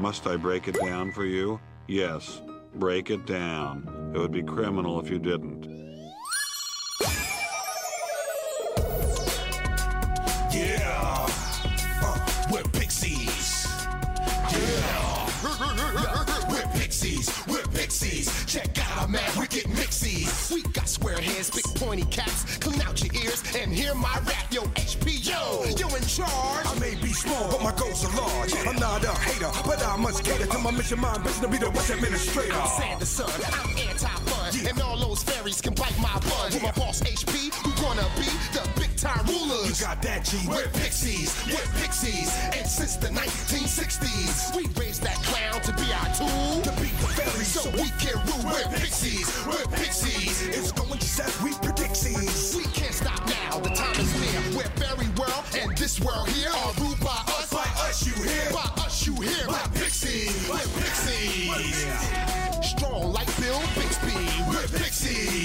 Must I break it down for you? Yes, break it down. It would be criminal if you didn't. Yeah, we're pixies. Yeah, we're pixies. We're pixies. Check out our mad wicked mixies. We got square heads, big pointy caps. Clean out your ears and hear my rap. Yo, HP, you in charge. I may be small, but my goals are large. I'm not a hater, but I must cater to my mission. My ambition to be the West administrator. I'm Sanderson, I'm anti-fun, and all those fairies can bite my bun. With my boss HP, we gonna be the big time rulers. You got that, G? We're pixies, and since the 1960s, we raised that clown to be our tool, to beat the fairies, so we can rule. We're pixies, it's going just as we predixies. We can't stop now, the time is near. We're fairy world, and this world here are ruled by us. By us, you hear? By us, you hear? We're pixies, Yeah. strong like Bill Bixby. We're pixies.